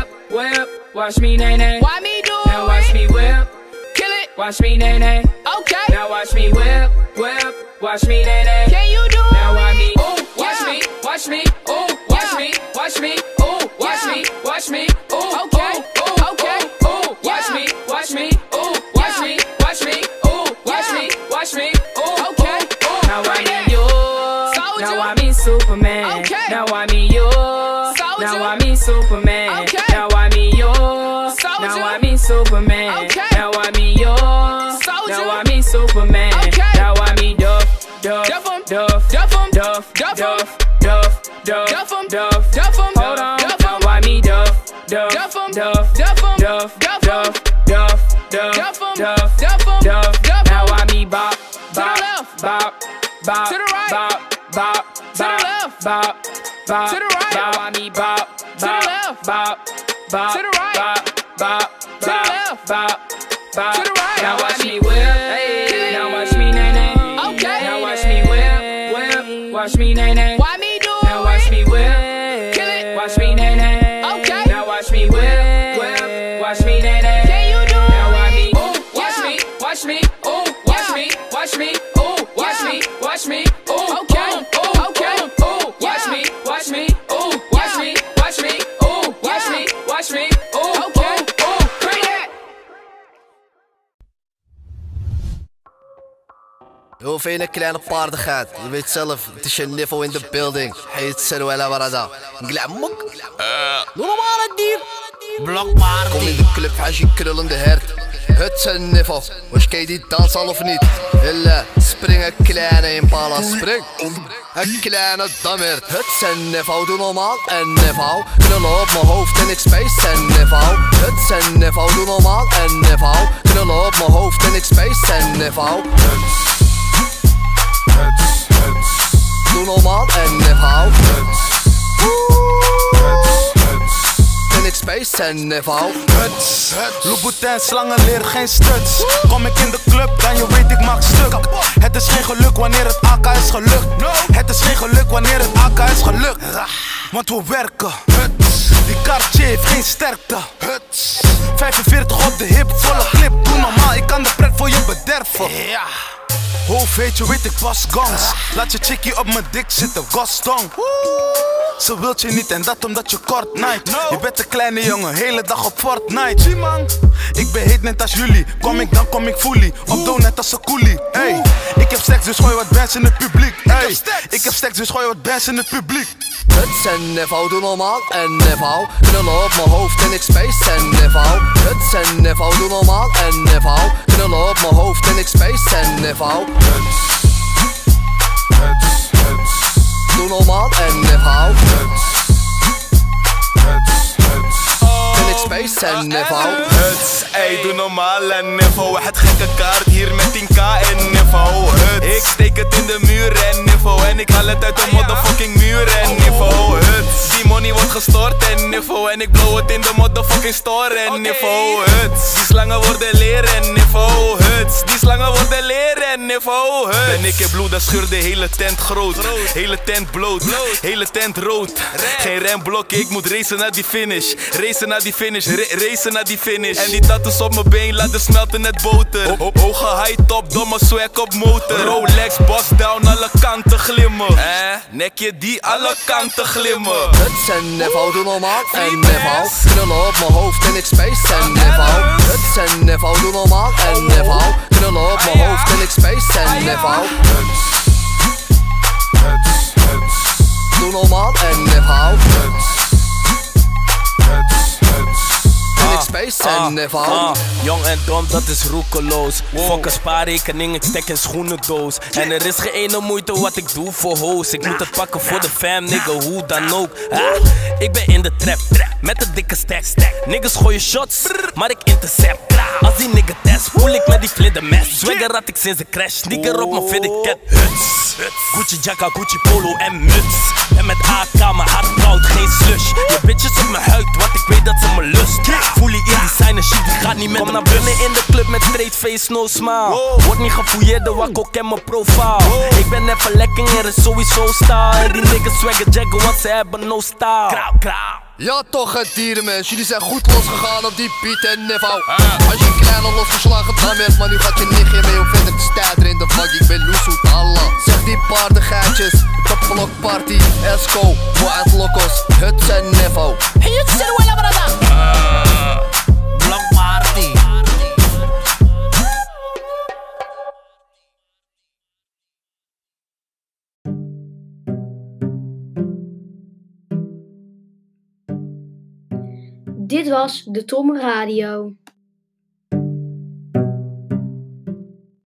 watch me nay nay. Why me do it? Now watch me whip, kill it. Watch me nay nay. Okay. Now watch me whip, whip. Watch me nay nay. Can you do it? Now watch me, ooh, watch me, watch me, ooh, watch me, watch me, ooh, watch me, watch me, ooh, okay, ooh, okay, ooh, watch me, watch me, ooh, watch me, watch me, ooh, watch me, watch me, ooh, okay, ooh. Now I need you. Now I mean Superman. Okay. Now I mean you. Now I mean Superman. Okay. Now I mean you. Now I mean Superman. Okay. Now I mean you. Now I mean Superman. Okay. Now I mean Duff, Duff, Duff, Duff, Duff, Duff, Duff, Duff, Duff, Duff. Hold on. Now I mean Duff, Duff, Duff, Duff, Duff, Duff, Duff, Duff, Duff, Duff. Now I mean Bop, Bop, Bop, Bop, to the right, Bop, Bop, to the left, Bop, Bop, to the right. Now I mean Bop, to the left, Bop, Bop, to the right, Bop, Bop, to the left, Bop, Bop, to the right. Now watch me whip, now watch me nay nay. Okay. Now watch me whip, whip, watch me nay nay. Why me do it? Now watch me whip, kill it. Watch me nay nay. Okay. Now watch me whip, whip, watch me nay nay. Can you do it? Now watch me, ooh, watch me, watch me, ooh, watch me, watch me, ooh, watch me, watch me, ooh, okay, ooh, okay, ooh, watch me, watch me, ooh, watch me, watch me, ooh, watch me, watch me, ooh, okay, ooh, bring it. Heel vele kleine paardigheid. Je weet zelf, het is je niveau in de building. Heet Seruela Barada. Glamok. Normale dier. Blokpaard. Kom in de club, hash je krullende hert. Het is een niveau. Was ken je die dans al of niet? Hille, spring een kleine impala, spring. Een kleine dammert. Het is een niveau, doe normaal en niveau. Knullen op mijn hoofd en ik space en niveau. Het is een niveau, doe normaal en niveau. Knullen op mijn hoofd en ik space en niveau. Doe normaal en niveau. En ik space en niveau. Louboutin, slangen leren geen struts. Kom ik in de club, dan je weet ik maak stuk. Het is geen geluk wanneer het AK is gelukt. Het is geen geluk wanneer het AK is gelukt. Want we werken. Die Cartier heeft geen sterkte. 45 op de hip, volle clip. Doe normaal, ik kan de pret voor je bederven. Hoofd weet je, weet ik pas gongs. Laat je chickie op mijn dik zitten, Gostong. Ze wilt je niet en dat omdat je kort night. Je bent een kleine jongen, hele dag op Fortnite. Zie man, ik ben heet net als jullie. Kom ik dan kom ik fully, op doe net als een coolie. Hey, ik heb stacks dus gooi wat bands in het publiek. Hey, ik heb stacks dus gooi wat bands in het publiek. Het is een niveau, doe normaal en niveau. Knullen op mijn hoofd en ik space en niveau. Het is een niveau, doe normaal en niveau. Knullen op mijn hoofd en ik space en niveau. Doe normaal en niveau. En ik space en niveau. Ey, doe normaal en niveau. Het gekke kaart hier met 10k en niveau. Ik steek het in de muur en niveau. En ik haal het uit de motherfucking muur en niveau. Die money wordt gestort en niveau. En ik blow het in de motherfucking store en niveau. Die slangen worden leren en niveau. Die slangen worden leren en niveau. Ben ik in bloed, dan scheur de hele tent groot. Hele tent bloot, hele tent rood. Geen remblok, ik moet racen naar die finish. Racen naar die finish, racen naar die finish. En die tattoos op mijn been laten smelten net boter. Hoge high top, domme swag op motor. Rolex, boss down, alle kanten glimmen. Nekje die alle kanten glimmen. Het is een niveau, doe normaal en niveau. Knullen op mijn hoofd en ik space en niveau. Het is een niveau, doe normaal en niveau. Knullen op mijn hoofd en ik space en niveau. Doe normaal en niveau. Space en niveau. Jong en dom, dat is roekeloos. Fuck een spaarrekening, ik stek in schoenendoos. En er is geen ene moeite wat ik doe voor hoes. Ik moet het pakken voor de fam, nigga, hoe dan ook. Ik ben in de trap, met een dikke stack. Niggas gooien shots, maar ik intercept. Als die nigga test, voel ik met die vlindermes. Swagger had ik sinds de crash, sneaker op mijn fitted cap. Gucci jacka, Gucci polo en muts. En met AK, mijn hart koud, geen slush. Je bitches op mijn huid, want ik weet dat ze me lust. Voel je in designer shit, die gaat niet met kom naar binnen in de club met straight face, no smile. Word niet gefouilleerd, de wakko ken mijn profile. Ik ben even lekker, er is sowieso style. En die niggas swagger jaggen, want ze hebben no style. Krauw, krauw. Ja toch het dierenmens, jullie zijn goed losgegaan op die Piet en Niveau. Als je klein al losgeslagen dan werd, maar nu gaat je nichtje mee om verder te stijden in de vak. Ik ben Loesoet Allah. Zeg die paardengeitjes, de party, Esco, Wild Locos, het en Niveau. Hey, het is er wel brada. Blok party. Dit was de Tom Radio.